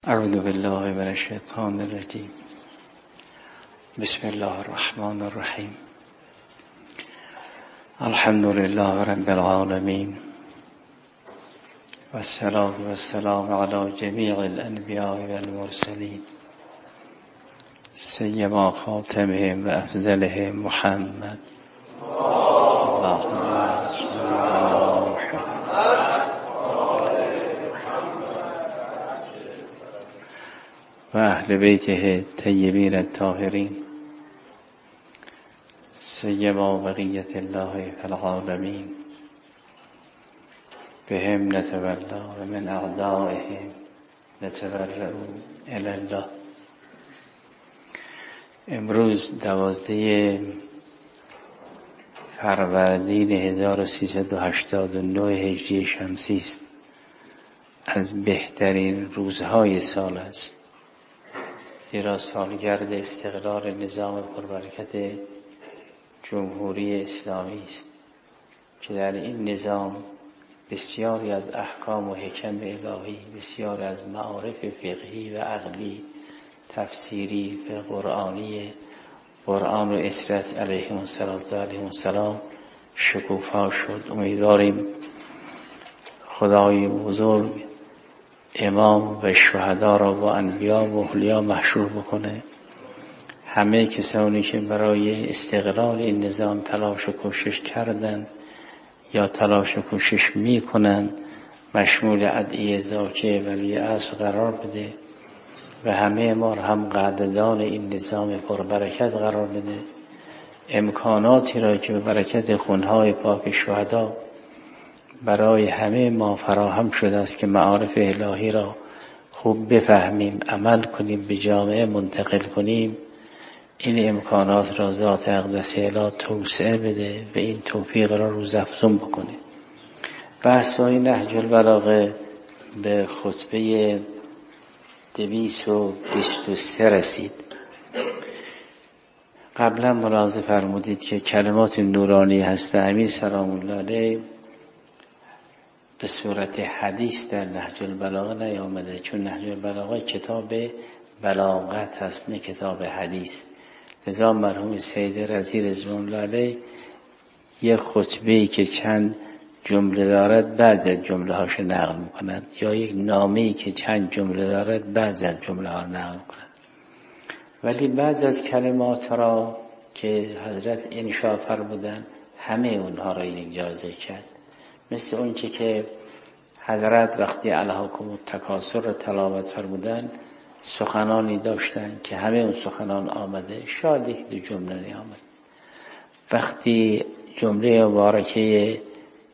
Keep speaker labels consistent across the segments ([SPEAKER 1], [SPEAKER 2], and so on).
[SPEAKER 1] اعوذ بالله من الشیطان الرجیم. بسم الله الرحمن الرحیم. الحمد لله رب العالمین والصلاة والسلام علی جمیع الانبیاء والمرسلین سیما خاتمهم و افضلهم محمد اللهم صل علی محمد و اهل بیته طیبین الطاهرین سیما بقیت الله فی العالمین بهم نتولا و من اعدائهم نتبرأ الی الله. امروز 12 فروردین 1389 هجری شمسی است. از بهترین روزهای سال است، زیرا سالگرد استقلال نظام پربرکت جمهوری اسلامی است که در این نظام بسیاری از احکام و حکم الهی، بسیاری از معارف فقهی و عقلی، تفسیری و قرآنی قرآن و اسرت علیهم السلام شکوفا شد. امیدواریم خدای بزرگ امام و شهدا را با انبیا و اولیا محشور بکنه. همه کسانی که برای استقلال این نظام تلاش و کوشش کردند یا تلاش و کوشش میکنند مشمول ادعیه زاکیه ولی اصل قرار بده و همه ما را هم قدردان این نظام پربرکت قرار بده. امکاناتی را که به برکت خونهای پاک شهدا برای همه ما فراهم شده است که معارف الهی را خوب بفهمیم، عمل کنیم، به جامعه منتقل کنیم، این امکانات را ذات اقدس الهی توسعه بده و این توفیق را روزافزون بکنه. بحث‌های نهج البلاغه به خطبه 223 رسید. قبلا ملاحظه فرمودید که کلمات نورانی هست امیر سلام الله علیه به صورت حدیث در نهج البلاغه نیامده، چون نهج البلاغه کتاب بلاغت هست نه کتاب حدیث. لذا مرحوم سید رضی رضوان الله علیه یک خطبه‌ای که چند جمله دارد بعضی از جمله هاش نقل میکنند، یا یک نامه‌ای که چند جمله دارد بعضی از جمله ها نقل میکنند، ولی بعضی از کلمات را که حضرت انشاء فرمودند همه اونها را یک جا ذکر کرد. مثل اون چه که حضرت وقتی الهاکم التکاثر را تلاوت فرمودند سخنانی داشتند که همه اون سخنان آمده، شاید یک دو جمله نیامد. وقتی جمله مبارکه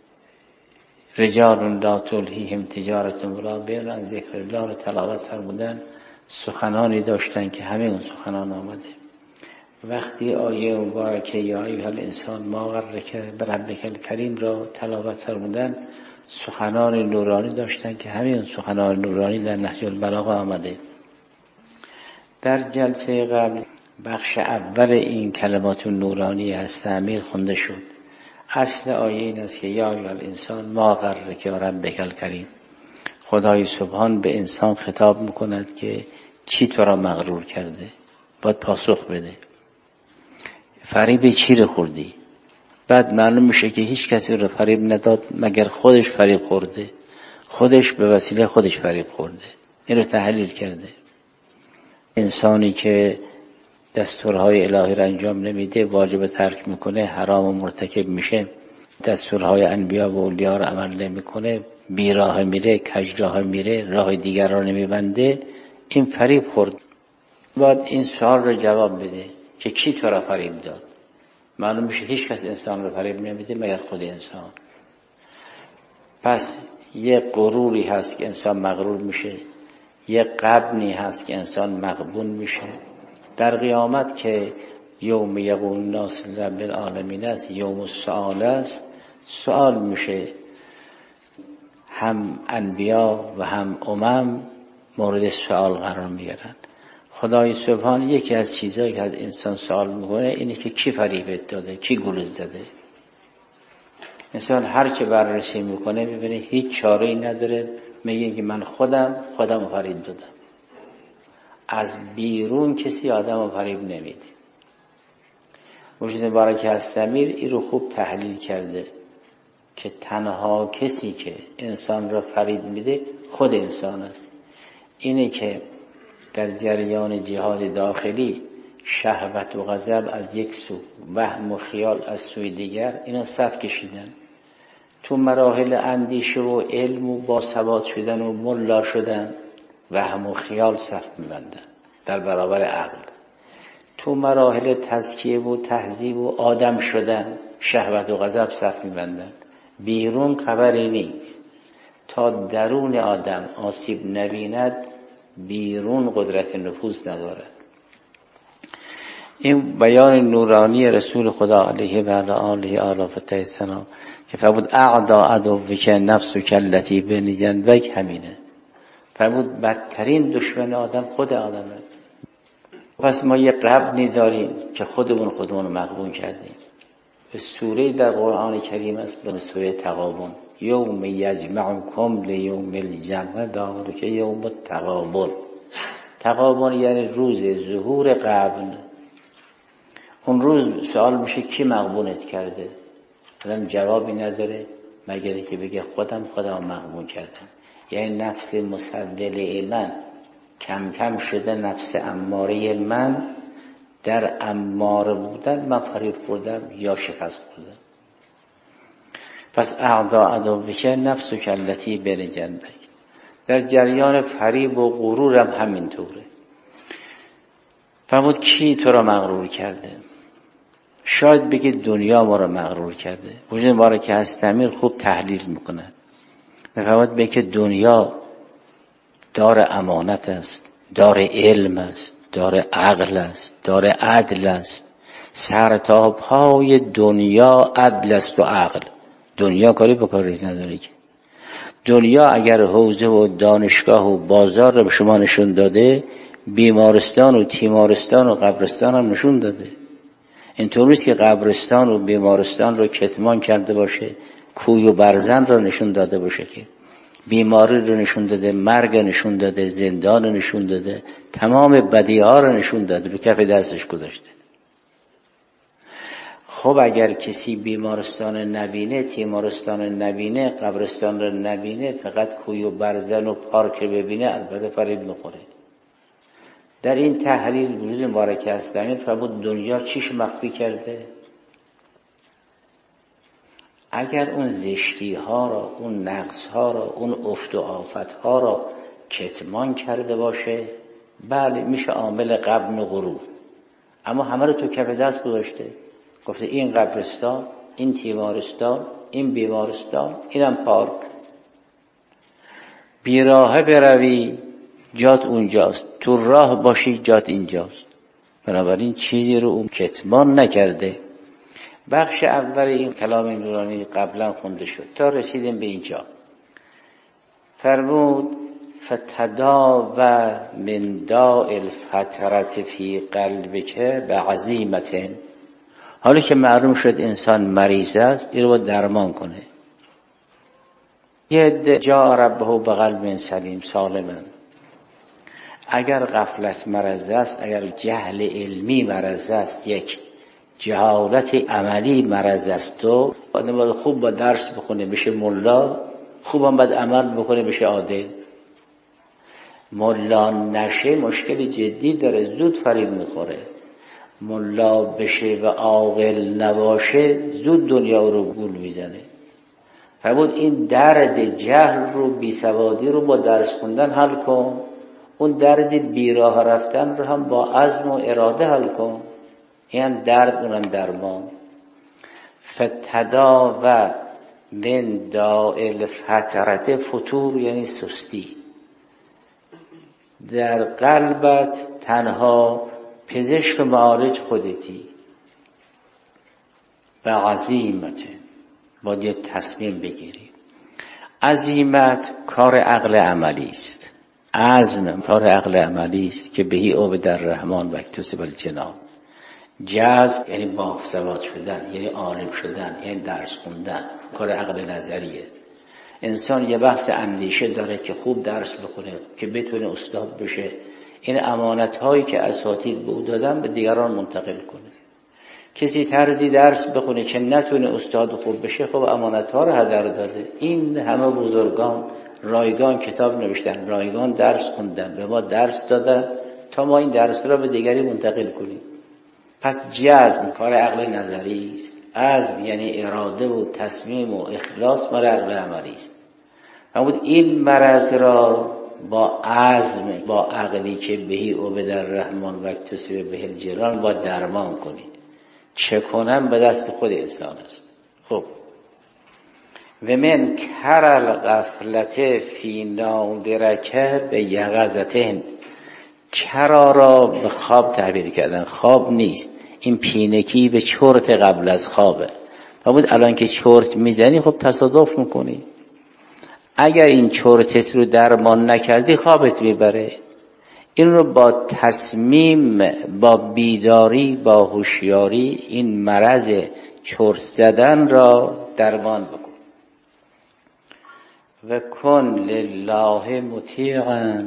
[SPEAKER 1] رجال لا تلهیهم تجارت ولا بیع عن ذکر الله را تلاوت فرمودند، سخنانی داشتند که همه اون سخنان آمده. وقتی آیه مبارکه یا ایها الانسان ما غرک بربک الکریم را تلاوت فرمودند، سخنان نورانی داشتند که همه اون سخنان نورانی در نهج البلاغه آمده. در جلسه قبل بخش اول این کلمات نورانی از تعمیر خونده شد. اصل آیه این است که یا ایها الانسان ما غرک بربک الکریم. خدای سبحان به انسان خطاب میکند که چی تو را مغرور کرده، باید پاسخ بده. فریب چی رو خوردی؟ بعد معلوم میشه که هیچ کسی رو فریب نداد مگر خودش فریب خورده، خودش به وسیله خودش فریب خورده. این رو تحلیل کرده. انسانی که دستورهای الهی را انجام نمیده، واجب ترک میکنه، حرام و مرتکب میشه، دستورهای انبیا و اولیا را عمل نمیکنه، بیراه میره، کجراه میره، راه دیگر را نمیبنده، این فریب خورد. باید این سوال رو جواب بده که کی تو را فریب داد. معلوم میشه هیچ کس انسان رو فریب نمیده مگر خود انسان. پس یک غروری هست که انسان مغرور میشه، یک غبنی هست که انسان مغبون میشه. در قیامت که یوم یقول الناس رب العالمین است، یوم السؤال است، سؤال میشه. هم انبیا و هم امم مورد سؤال قرار میگیرن. خدای سبحان یکی از چیزایی که از انسان سوال میکنه اینه که کی فریبت داده، کی گول زده. انسان هر چه بررسی میکنه میبینه هیچ چاره‌ای نداره، میگه که من خودم فریب دادم. از بیرون کسی آدم رو فریب نمیده. مرشد مبارک الضمیر این رو خوب تحلیل کرده که تنها کسی که انسان را فریب میده خود انسان است. اینه که در جریان جهاد داخلی شهوت و غضب از یک سو، وهم و خیال از سوی دیگر، اینا صف کشیدن. تو مراحل اندیشه و علم و باثبات شدن و ملا شدن، وهم و خیال صف میبندن در برابر عقل. تو مراحل تزکیه و تهذیب و آدم شدن، شهوت و غضب صف میبندن. بیرون خبری نیست. تا درون آدم آسیب نبیند بیرون قدرت نفوذ ندارد. این بیان نورانی رسول خدا علیه و آله آلافته السلام که فرمود اعدا عدوک نفسک التی بین جنبک، همینه. فرمود بدترین دشمن آدم خود آدمه. پس ما یه قبنی داریم که خودمون مغبون کردیم. به سوره در قرآن کریم است، به سوره تغابن، یوم یجمعکم لیوم الجمع، داخل که یوم التغابن. تغابن یعنی روز ظهور قبن. اون روز سوال میشه کی مغبونت کرده؟ آدم جوابی نداره مگر که بگه خودم مغبون کردم. یعنی نفس مسوله من کم کم شده، نفس اماره من در اماره بودن من فریب خوردم یا شکست خوردم. پس اعدا عدوک نفسک التی بین جنبک. در جریان فریب و غرورم همینطوره. فرمود کی تو را مغرور کرده؟ شاید بگه دنیا ما را مغرور کرده. وجود ما را که الضمیر خوب تحلیل میکند. میفهمد به که دنیا دار امانت است، دار علم است، دار عقل است، دار عدل است. سرتاپای دنیا عدل است و عقل. دنیا کاری به کاری نداره که. دنیا اگر حوزه و دانشگاه و بازار رو به شما نشون داده، بیمارستان و تیمارستان و قبرستان هم نشون داده. اینطور نیست که قبرستان و بیمارستان رو کتمان کرده باشه، کوی و برزن رو نشون داده باشه، که بیماری رو نشون داده، مرگ نشون داده، زندان رو نشون داده، تمام بدیها رو نشون داده، رو کف دستش گذاشته. خب اگر کسی بیمارستان نبینه، تیمارستان نبینه، قبرستان رو نبینه، فقط کوی و برزن و پارک رو ببینه، البته فریب میخوره. در این تحلیل وجود مبارک الضمیر فرمود دنیا چیش مخفی کرده؟ اگر اون زشتی ها را، اون نقص ها را، اون افت و آفت ها را کتمان کرده باشه، بله میشه عامل غبن و غرور. اما همه رو تو کف دست گذاشته، گفته این قبرستان، این تیمارستان، این بیمارستان، اینم پارک. بیراهه بروی جات اونجاست، تو راه باشی جات اینجاست. بنابراین چیزی رو اون کتمان نکرده. بخش اول این کلام نورانی قبلا خونده شد تا رسیدیم به اینجا. فرمود فتداو من داء الفترة فی قلبک بعزیمة. حالا که معلوم شد انسان مریض است، این رو درمان کنه. ید جا ربه بقلب سلیم سالما. اگر غفلت مرض است، اگر جهل علمی مرض است، یک جهالت عملی مرض است، تو آدم باید خوب با درس بخونه بشه ملا، خوب هم باید عمل بکنه بشه عادل. ملا نشه مشکل جدی داره، زود فریب میخوره. ملا بشه و عاقل نباشه زود دنیا رو گول میزنه. فرمود این درد جهل رو، بیسوادی رو با درس خوندن حل کن. اون درد بیراه رفتن رو هم با عزم و اراده حل کن. این هم درد، اونم درمان. فتداو من داء الفترة، فتور یعنی سستی. در قلبت تنها پزشک معالج خودتی. و عزیمت، باید یه تصمیم بگیری. عزیمت کار عقل عملی است. عزم کار عقل عملی است که بهی عبد الرحمن و اکتسب الجنان. جذب یعنی باثبات شدن، یعنی عالم شدن، یعنی درس خوندن، کار عقل نظریه. انسان یه بحث اندیشه داره که خوب درس بخونه که بتونه استاد بشه. این امانت هایی که اساتید به او دادن به دیگران منتقل کنه. کسی طرزی درس بخونه که نتونه استاد خوب بشه، خب امانت ها رو هدر داده. این همه بزرگان رایگان کتاب نوشتن، رایگان درس خوندن، به ما درس دادن تا ما این درس را به دیگری منتقل کنیم. پس جزم کار عقل نظری است. عزم یعنی اراده و تصمیم و اخلاص مال عقل عملی است. همون این مرض را با عزم، با عقلی که بهی عبد الرحمن و اکتسب به الجنان با درمان کنید. چه کنم به دست خود انسان است. خب و من کرل غفلت فی نادرکه به یقظتهن. کرا را به خواب تعبیر کردن. خواب نیست، این پینکی به چرت قبل از خوابه. بود الان که چرت میزنی خب تصادف میکنی. اگر این چرتت رو درمان نکردی خوابت میبره. این رو با تصمیم، با بیداری، با هوشیاری این مرض چرت زدن را درمان بکن. و کن لله مطیعا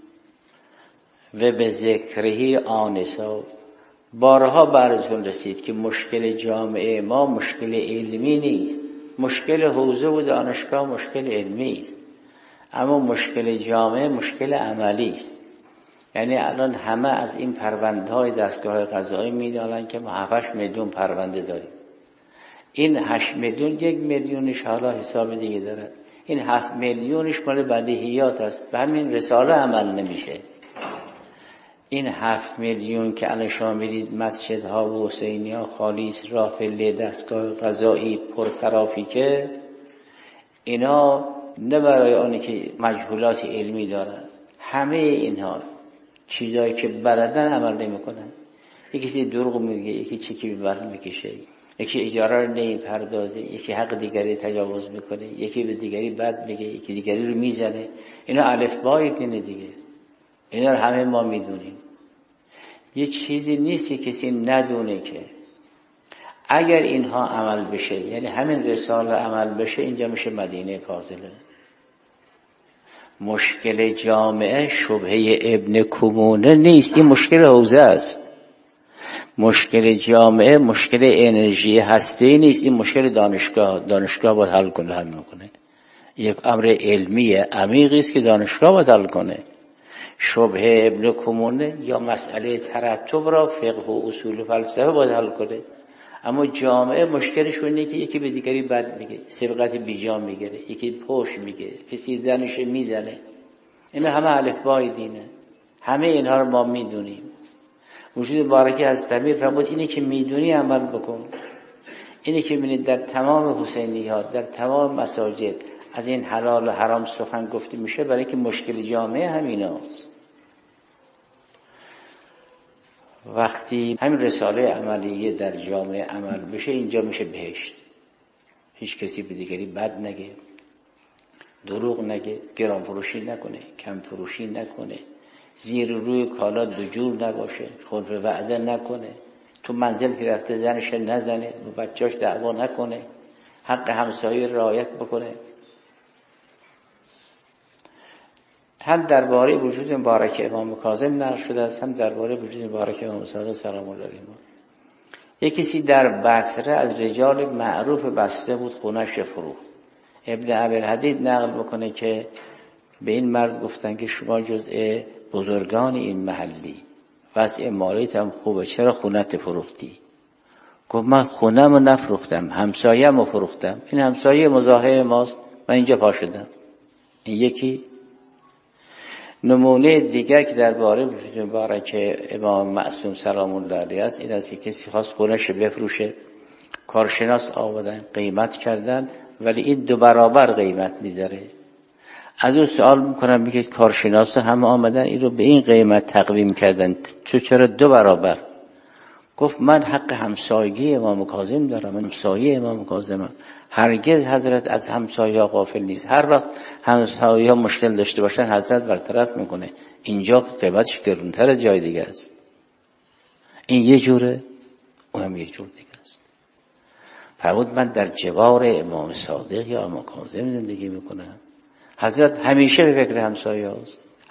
[SPEAKER 1] و به ذکرهی آنسا. بارها براتون رسید که مشکل جامعه ما مشکل علمی نیست. مشکل حوزه و دانشگاه مشکل علمی است، اما مشکل جامعه مشکل عملی است. یعنی الان همه از این پرونده‌های دستگاه قضایی میدانن که ما 7 میلیون پرونده داریم. این 8 میلیون 1 میلیونش حالا حساب دیگه داره. این 7 میلیونش مال بدیهیات است. به همین رساله عمل نمیشه. این 7 میلیون که الان شما میرید مسجدها و حسینی‌ها خالی است، راه پله دستگاه قضایی پر ترافیکه، اینا نه برای آنی که مجهولات علمی دارن. همه اینها چیزایی که بلدن عمل نمیکنن. یکی دروغ میگه، یکی چکی ببر میکشه، یکی اجاره رو نمیپردازه، یکی حق دیگری تجاوز میکنه، یکی به دیگری بد میگه، یکی دیگری رو میزنه. اینا الفبای دینه دیگه. اینا رو همه ما میدونیم. یه چیزی نیست که کسی ندونه که اگر اینها عمل بشه، یعنی همین رساله عمل بشه، اینجا میشه مدینه فاضله. مشکل جامعه شبهه ابن کمونه نیست، این مشکل حوزه است. مشکل جامعه مشکل انرژی هستی نیست، این مشکل دانشگاه باید حل میکنه. یک امر علمی عمیقی است که دانشگاه باید حل کنه. شبهه ابن کمونه یا مسئله ترتب را فقه و اصول و فلسفه باید حل کنه. اما جامعه مشکلش اینه که یکی به دیگری بد میگه، سبقت بیجا میگیره، یکی پوش میگه، کسی زنش میزنه. این همه الفبای دینه. همه اینها رو ما میدونیم. وجود بارکه از تعبیر فرمود اینه که میدونی عمل بکن. اینه که میبینید در تمام حسینی‌ها، در تمام مساجد از این حلال و حرام سخن گفته میشه، برای که مشکل جامعه همیناست. وقتی همین رساله عملیه در جامعه عمل بشه، اینجا میشه بهشت. هیچ کسی به دیگری بد نگه، دروغ نگه، گران فروشی نکنه، کم فروشی نکنه، زیر روی کالا دجور نباشه، خود رو وعده نکنه، تو منزل که رفته زنش نزنه، با بچهاش دعوا نکنه، حق همسایه رعایت بکنه. هم درباره وجود مبارک امام کاظم نقل شده است، هم درباره وجود مبارک امام صادق سلام الله علیه. یک کسی در بصره از رجال معروف بصره بود، خونش فروخت. ابن ابی‌الحدید نقل میکنه که به این مرد گفتن که شما جزء بزرگان این محلی، وضع مالیت هم خوبه، چرا خونت فروختی؟ گفت من خونم رو نفروختم، همسایم رو فروختم. این همسایه مزاحم ماست، من اینجا پا شدم. این یکی. نمونه دیگر که درباره وجود مبارک امام معصوم سلام الله علیه است، این است که کسی خواست خونش بفروشه، کارشناس آوردن قیمت کردن، ولی این 2 برابر قیمت میذاره. از اون سوال میکنم، میگه کارشناس همه آمدن این رو به این قیمت تقویم کردن، تو چرا 2 برابر؟ گفت من حق همسایگی امام کاظم دارم، من همسایه امام کاظمم. هرگز حضرت از همسایه غافل نیست. هر وقت همسایه مشکل داشته باشن حضرت برطرف میکنه. اینجا قیمتش گرونتر از جای دیگه است. این یه جوره، اون هم یه جور دیگه است. فرمود من در جوار امام صادق یا امام کاظم زندگی میکنم. حضرت همیشه به فکر همسایه است.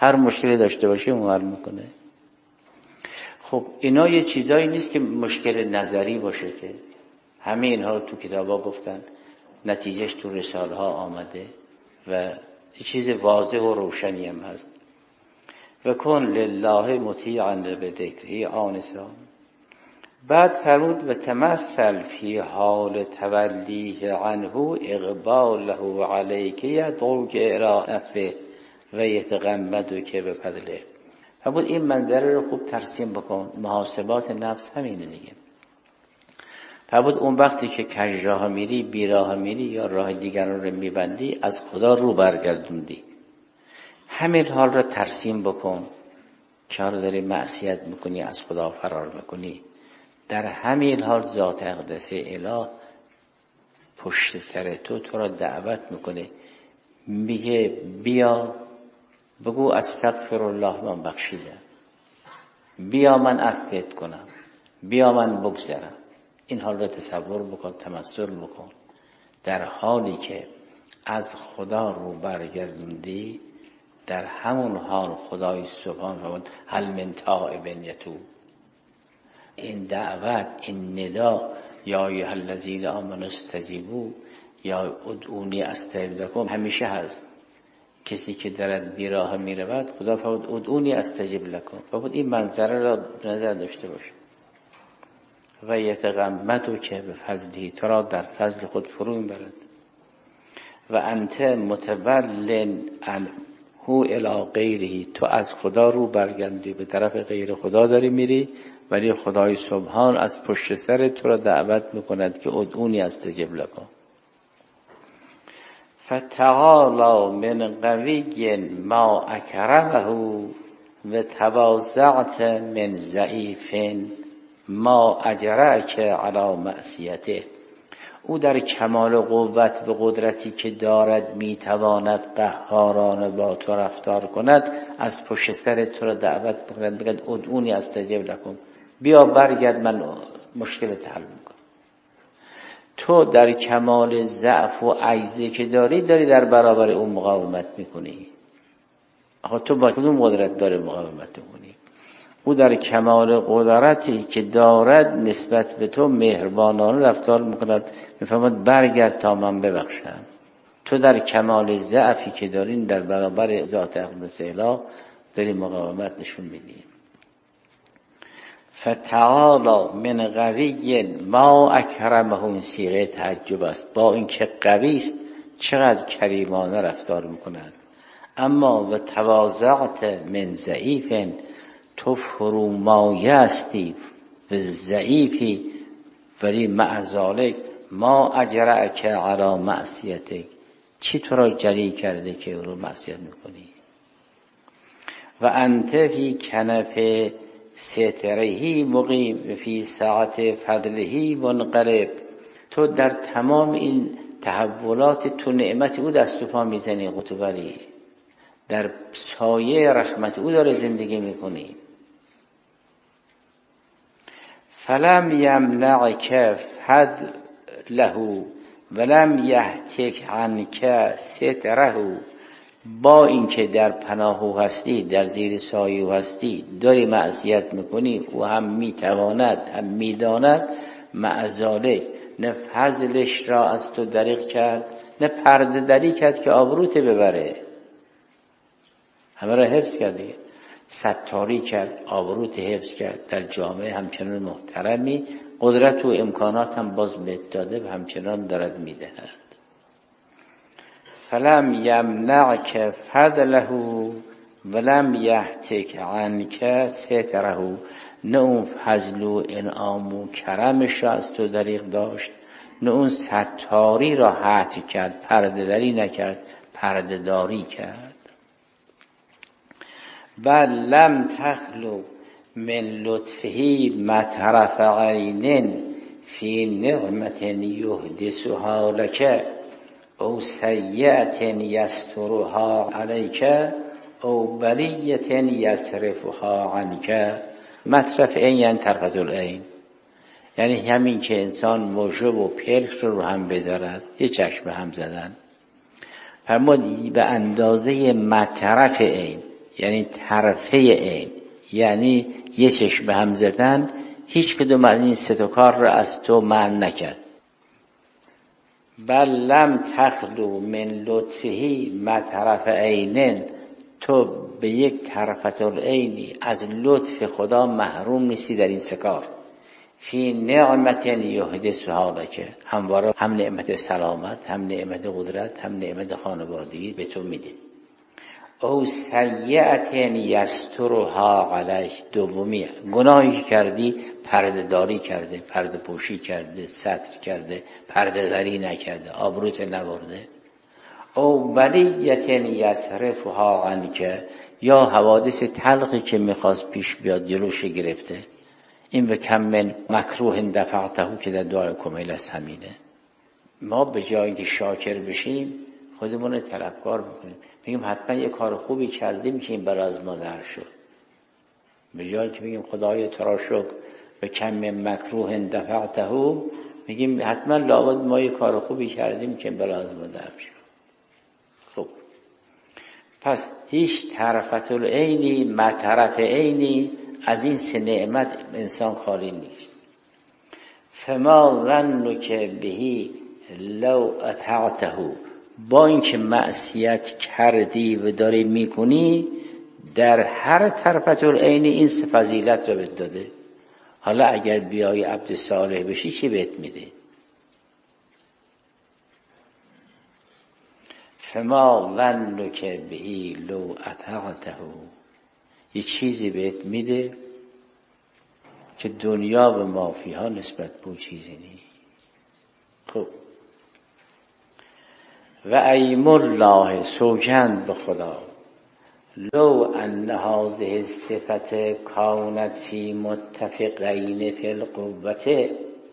[SPEAKER 1] هر مشکلی داشته باشه اون حل میکنه. خب اینا یه چیزایی نیست که مشکل نظری باشه، که همه اینها رو تو کتابا گفتن، نتیجهش تو رساله ها آمده و یه چیز واضح و روشنی هم هست. و کن لله مطیعا بذکره آنسا. بعد فرمود و تمثل فی حال تولیه عنه اقباله علیک یدعوک الی عفوه و یتغمدک بفضله. فرمود این منظره رو خوب ترسیم بکن. محاسبات نفس همینه دیگه. فرمود اون وقتی که کج راه میری، بی راه میری یا راه دیگران رو میبندی، از خدا رو برگردوندی. همین حال رو ترسیم بکن که رو داری معصیت میکنی، از خدا فرار میکنی. در همین حال ذات اقدس اله پشت سر تو را دعوت میکنه، میگه بیا بگو استغفر الله من بخشیدم، بیا من عفوت کنم، بیا من بگذرم. این حال را تصور بکن، تمثل بکن. در حالی که از خدا رو برگردوندی، در همون حال خدای سبحان فرمود هل من تائب یتوب. این دعوت، این ندا، یا ایها الذین آمنوا استجیبوا یا ادعونی استجب لکم همیشه هست. کسی که درد بیراه میرود، خدا فرمود ادعونی استجب لکم. فرمود این منظره را نظر داشته باش. و یتغمدک بفضله، تو را در فضل خود فرو میبرد. و انت متول عنه الی غیره، تو از خدا رو برگردی به طرف غیر خدا داری میری، ولی خدای سبحان از پشت سر تو را دعوت میکند که ادعونی استجب لکم. فتعالی من قوی ما اکرمه و تواضعت من ضعیف ما اجرأک علی معصیته. او در کمال قوت و قدرتی که دارد میتواند قهارانه با تو رفتار کند، از پشت سر تو را دعوت میکند، بگد ادعونی استجب لکم، بیا برگرد من مشکلت حل میکنم. تو در کمال ضعف و عجزی که داری در برابر اون مقاومت میکنی. آخه تو با کدوم قدرت داره مقاومت میکنی؟ او در کمال قدرتی که دارد نسبت به تو مهربانانه رفتار میکند، میفهمد برگرد تا من ببخشم. تو در کمال ضعفی که دارین در برابر ذات اقدس اله داری مقاومت نشون میدی. فتعالی من قوی ما اکرمه، این صیغه تعجب است. با اینکه قوی است چقدر کریمانه رفتار میکند. اما و تواضعت من ضعیف، تو فرومایه هستی و ضعیفی، ولی مع ذالک ما اجرأک علی معصیتک، چی تو را جری کرده که او رو معصیت میکنی؟ و انت فی کنف سترهی مقیم فی ساعت فضله منقلب. تو در تمام این تحولات تو نعمت او دست و پا میزنی، قطبری در سایه رحمت او داره زندگی میکنی. فلم یمنعک فضله ولم یهتک عنک ستره. با اینکه در پناه او هستی، در زیر سایه او هستی، داری معصیت میکنی، او هم میتواند هم میداند، مع ذالک نه فضلش را از تو دریغ کرد، نه پرده دری کرد که آبروت ببره. همه را حفظ کرد دیگه، ستاری کرد، آبروت حفظ کرد، در جامعه همچنان محترمی، قدرت و امکانات هم باز بهت داده و همچنان دارد میدهد. فلم یمنعک فضله ولم یهتک عنک ستره. نه اون فضل و انعام و کرمش را از تو دریغ داشت، نه اون ستاری را حت کرد، پرده دری نکرد، پرده داری کرد. بل لم تخلو من لطفه مطرف عین فی نعمت یحدثها لک او سیئة یسترها علیک او بلیة یصرفها عنک. مطرف عین یعنی طرفة العین، یعنی همین که انسان موجب و پلک رو هم بذارد، یه چشم هم زدن. فرمود به اندازه مطرف عین، یعنی طرفه عین، یعنی یه چشم به هم زدن هیچ کدوم از این سه تا کار را از تو منع نکرد. بل لم تخلو من لطفه ما طرف عینن، تو به یک طرفت العینی از لطف خدا محروم نیستی در این سه کار. فی نعمت یحدثها لک، همواره هم نعمت سلامت، هم نعمت قدرت، هم نعمت خانوادگی به تو میده. او سیئت یسترها علیک، دومی گناهی کردی پرده داری کرده، پرده پوشی کرده، ستر کرده، پرده داری نکرده، آبروت نبرده. او بلیت یصرفها عنک، یا حوادث تلخی که میخواست پیش بیاد جلوش گرفته. این و کم من مکروه دفعته که در دعای کمیل است همینه. ما به جایی که شاکر بشیم خودمون طلبکار بکنیم، میگیم حتما یه کار خوبی کردیم که این بلا از ما در شد. به جایی که میگیم خدای تو را شکر و کم من مکروه دفعته، میگیم حتما لابد ما یه کار خوبی کردیم که این بلا از ما در شد. خب پس هیچ طرفت العینی ما طرف عینی از این سه نعمت انسان خالی نیست. فما ظنک بهی لو اطعته، با اینکه معصیت کردی و داری میکنی در هر طرفت العینی این سه فضیلت رو بهت داده. حالا اگر بیای عبد صالح بشی چی بهت میده؟ فما ظنک بهی لو اطعته، یه چیزی بهت میده که دنیا و ما فیها نسبت به چیزی نیست. خب و ایم الله، سوگند به خدا، لو ان هذه الصفت کانت فی متفقین فی القوة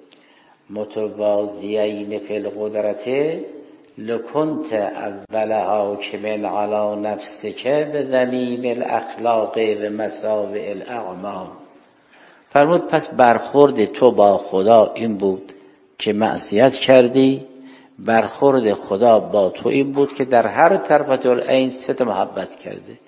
[SPEAKER 1] متوازیین فی القدرة لکنت اول حاکم علی نفسک بذمیم الاخلاق و مساوئ الاعمال. فرمود پس برخورد تو با خدا این بود که معصیت کردی، برخورد خدا با تو این بود که در هر طرفت العین سه تا محبت کرده.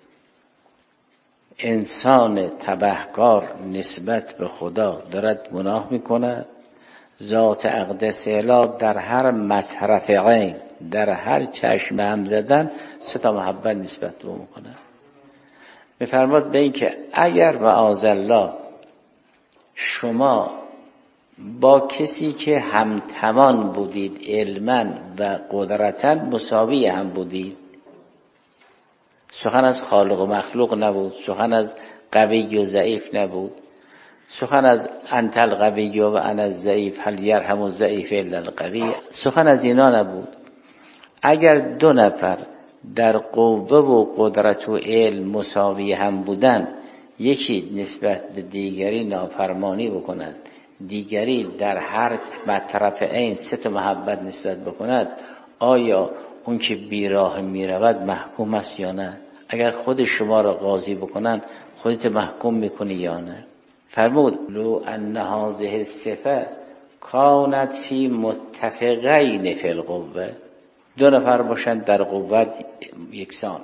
[SPEAKER 1] انسان تبهکار نسبت به خدا دارد گناه میکند، ذات اقدس اله در هر مصرف عین، در هر چشم هم زدن سه تا محبت نسبت به او میکند. میفرماد به این که اگر معاذالله شما با کسی که همتوان بودید علما و قدرتا مساوی هم بودید، سخن از خالق و مخلوق نبود، سخن از قوی و ضعیف نبود، سخن از انت القوی و انا الضعیف هل یرحم الضعیف الا القوی، سخن از اینا نبود. اگر دو نفر در قوه و قدرت و علم مساوی هم بودن، یکی نسبت به دیگری نافرمانی بکند، دیگری در هر طرف عین سه تا محبت نسبت بکند، آیا اون که بیراه میرود محکوم است یا نه؟ اگر خود شما را قاضی بکنن خودت محکوم میکنی یا نه؟ فرمود لو ان هذه الصفه کانت فی متفقین فی القوه، دو نفر باشند در قوت یکسان،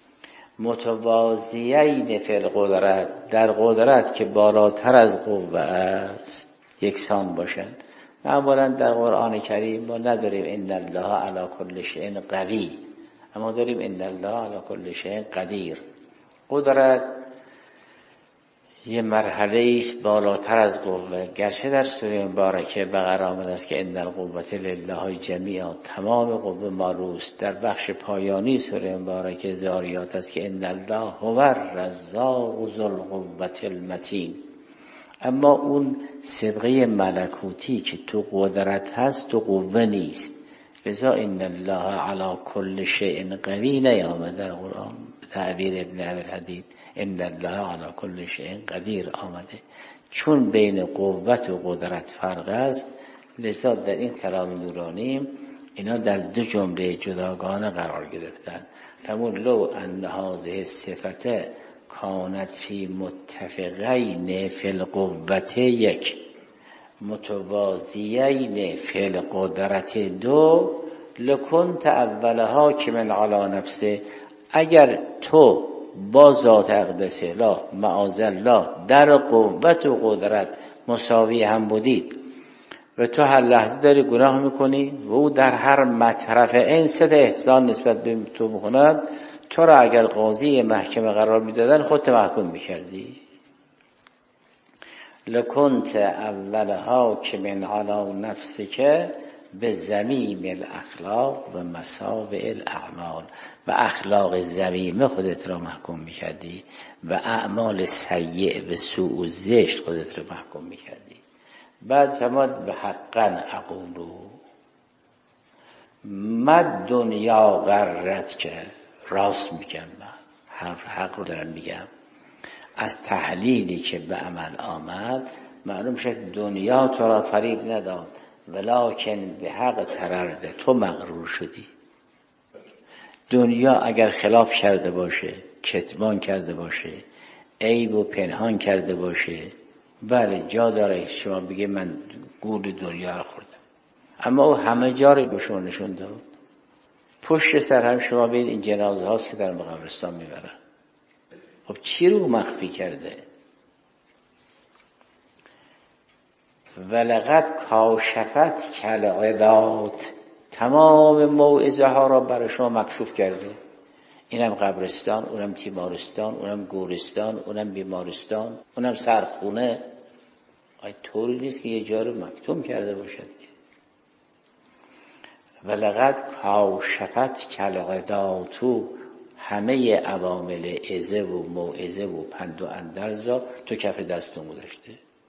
[SPEAKER 1] متوازیین فی القدرت، در قدرت که بالاتر از قوه است یکسان باشند. معمولا در قرآن کریم ما نداریم ان الله علی کل شیء قوی، اما داریم ان الله علی کل شیء قدیر. قدرت یه مرحله است بالاتر از قوه، گرچه در سوره مبارکه بقره آمده است که ان القوة لله جمیعا، تمام قوه مالوست. در بخش پایانی سوره مبارکه ذاریات است که ان الله هو الرزاق ذو القوة المتین. اما اون سبقه ملکوتی که تو قدرت هست تو قوه نیست، لذا ان الله علی کل شیء قوی نیامد در قرآن. تعبیر ابن ابی‌الحدید ان الله علی کل شیء قدیر آمده، چون بین قوت و قدرت فرق است، لذا در این کلام نورانی اینا در دو جمله جداگانه قرار گرفتن. فرمود لو ان هذه الصفه کانت فی متفقین فی القوة یک، متوازیین فی القدرت دو، لکنت اول حاکم علی نفسه، اگر تو با ذات اقدس الله معاذالله در قوت و قدرت مساوی هم بودید و تو هر لحظه داری گناه میکنی و او در هر مطرف این سه احسان نسبت به تو میکند، تو را اگر قاضی محکمه قرار میدادن خودت محکوم میکردی. لکنت اول حاکم علی نفسک به ذمیم الاخلاق و مساوئ الاعمال، و اخلاق ذمیمه خودت را محکوم میکردی و اعمال سیئ و سوء و زشت خودت را محکوم میکردی. بعد فرمود به حقا اقولو مد دنیا غرت، که راست میگم، من حق رو دارم میگم. از تحلیلی که به عمل آمد معلوم شد دنیا تو را فریب نداد، ولکن به حق تررده، تو مغرور شدی. دنیا اگر خلاف کرده باشه، کتمان کرده باشه، عیب و پنهان کرده باشه، بله جا داره شما بگه من گول دنیا رو خوردم، اما او همه جا رو به شما نشون داد. پشت سر هم شما بید این جنازه هاست که در قبرستان میبرن. خب چی رو مخفی کرده؟ ولقد کاشفت کالعدات، تمام موعظه ها را برای شما مکشوف کرده. اینم قبرستان، اونم تیمارستان، اونم گورستان، اونم بیمارستان، اونم سردخونه. طوری نیست که یه جا رو مکتوم کرده باشد. ولقد کاشفت کالعدات، همه عوامل عظه و موعظه و پند و اندرز را تو کف دستم گذاشته.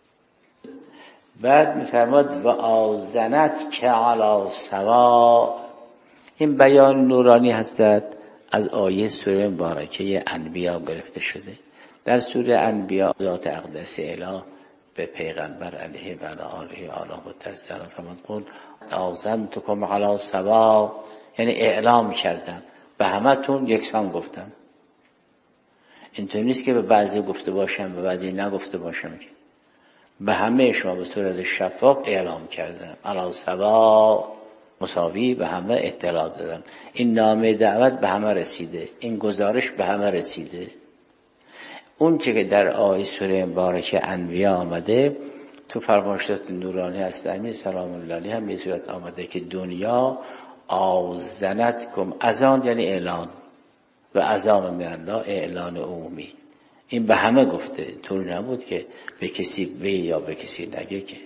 [SPEAKER 1] بعد میفرماد و آذنت که علی سوا، این بیان نورانی هستد از آیه سوره مبارکه انبیا گرفته شده. در سوره انبیا ذات اقدس اله به پیغمبر علیه و آله و تسلیم فرمود قل آذنتکم علی سوا، یعنی اعلام کردم به همه تون یکسان گفتم. اینطور نیست که به بعضی گفته باشم به بعضی نگفته باشم، که به همه شما به صورت شفاف اعلام کردم. علی سوا مساوی به همه اطلاع دادم. این نامه دعوت به همه رسیده، این گزارش به همه رسیده. اون چه که در آیه سوره مبارکه انبیا آمده تو فرمایشات نورانی هست امیر سلام الله علیه هم به صورت آمده که دنیا آذنتکم، اذان یعنی اعلان، و اذان من الله اعلان عمومی، این به همه گفته، طوری نبود که به کسی به یا به کسی نگه. که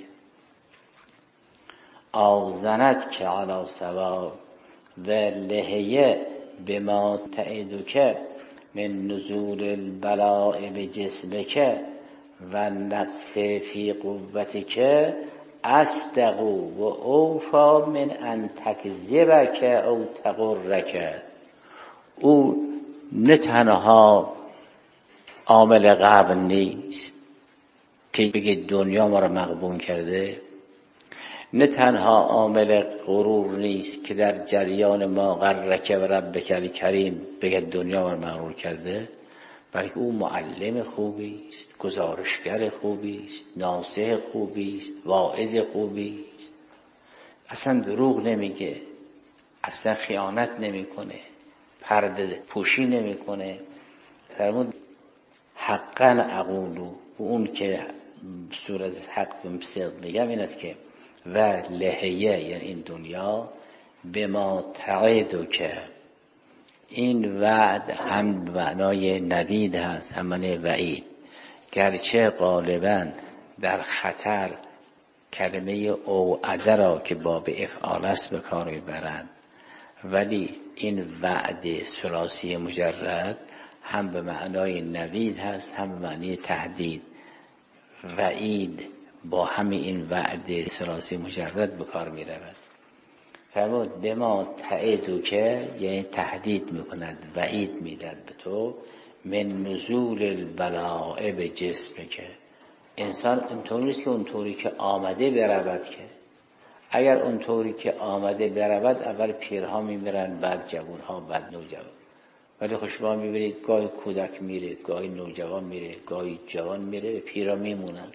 [SPEAKER 1] آذنت که علی سوا و لهیه بما تعدک من نزول البلاء بجسمک و نقص فی قوتک اصدق و اوفا من ان تکذبک او تغرک. او نه تنها عامل غبن نیست که بگه دنیا ما را مغبون کرده، نه تنها عامل غرور نیست که در جریان ما غرک و ربک الکریم بگه دنیا ما را مغرور کرده، بلکه او معلم خوبی است، گزارشگر خوبی است، ناصح خوبی است، واعظ خوبی است. اصلا دروغ نمیگه، اصلا خیانت نمیکنه، پرده پوشی نمیکنه. فرمود حقا اقولو، اون که صورت حق و صدق میگم این است که و لهیه، یعنی این دنیا، به ما تعیدو، که این وعد هم معنای نوید هست هم معنای وعید، گرچه غالبا در خطر کلمه اوعده را که باب افعال است به کار میبرند، ولی این وعد ثلاثی مجرد هم به معنای نوید هست هم به معنی تهدید. وعید با همین این وعد ثلاثی مجرد به کار می رود. فرمود به ما تعیدو، که یعنی تهدید می کند، وعید می داد به تو، من نزول البلاء به جسم، که انسان اونطوری نیست که اونطوری که آمده برود. که اگر اونطوری که آمده برود اول پیرها می میرن، بعد جوانها، بعد نوجوان. ولی خوشبا می برید گاهی کودک میره، گاهی نوجوان میره، گاهی جوان میره، پیرها میمونن.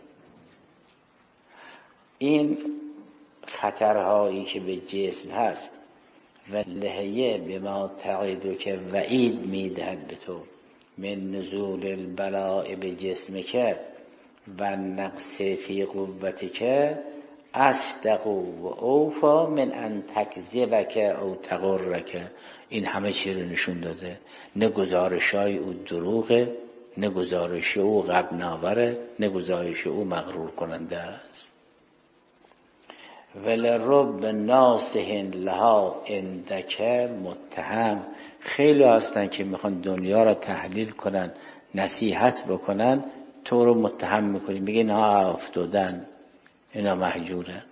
[SPEAKER 1] این خطرهایی که به جسم هست و لهیه به ما تعیدو، که وعید میدهد به تو، من نزول البلاء بجسمک و نقص فی قوتک اصدق و اوفا من ان تکذبک او تغرک. این همه چی رو نشون داده. نه گزارشای او دروغه، نه گزارش او غبن‌آوره، نه گزارش او مغرور کننده است. ولرب ناصح لها عندک متهم. خیلی هستن که میخوان دنیا را تحلیل کنن، نصیحت بکنن، تو رو متهم میکنی، میگه اینها افتادن، اینا محجورن.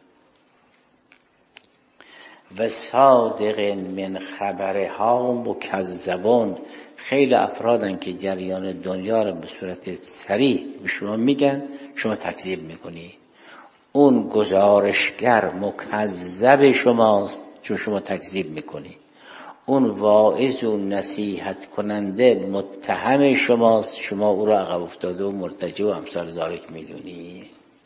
[SPEAKER 1] و صادق من خبرها مکذبون. خیلی افرادن که جریان دنیا را به صورت صریح به شما میگن، شما تکذیب میکنی. اون گزارشگر مکذب شماست چون شما تکذیب میکنی. اون واعظ و نصیحت کننده متهم شماست، شما او را عقب افتاده و مرتجع و امثال ذالک میدونی.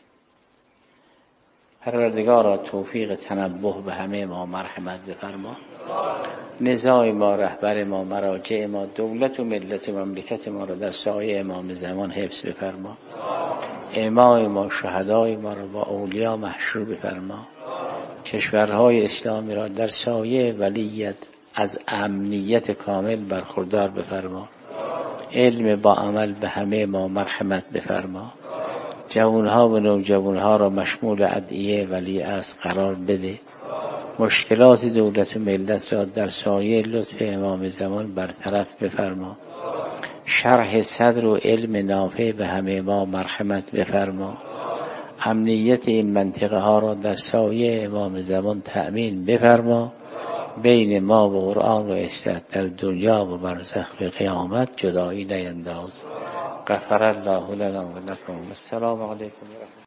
[SPEAKER 1] پروردگارا توفیق تنبه به همه ما مرحمت بفرما. نزاع ما، رهبر ما، مراجع ما، دولت و ملت و مملکت ما را در سایه امام زمان حفظ بفرما. ائمای ما، شهدای ما را با اولیا محشور بفرما. کشورهای اسلامی را در سایه ولیت از امنیت کامل برخوردار بفرما. علم با عمل به همه ما مرحمت بفرما. جوانها و نوجوانها را مشمول ادعیه ولی از قرار بده. مشکلات دولت و ملت را در سایه لطف امام زمان برطرف بفرما. شرح صدر و علم نافع به همه ما مرحمت بفرما. امنیت این منطقه ها را در سایه امام زمان تأمین بفرما. بین ما و قرآن و اصلاح در دنیا و برزخ و قیامت جدایی نینداز. غفر الله لنا و لکم. السلام علیکم.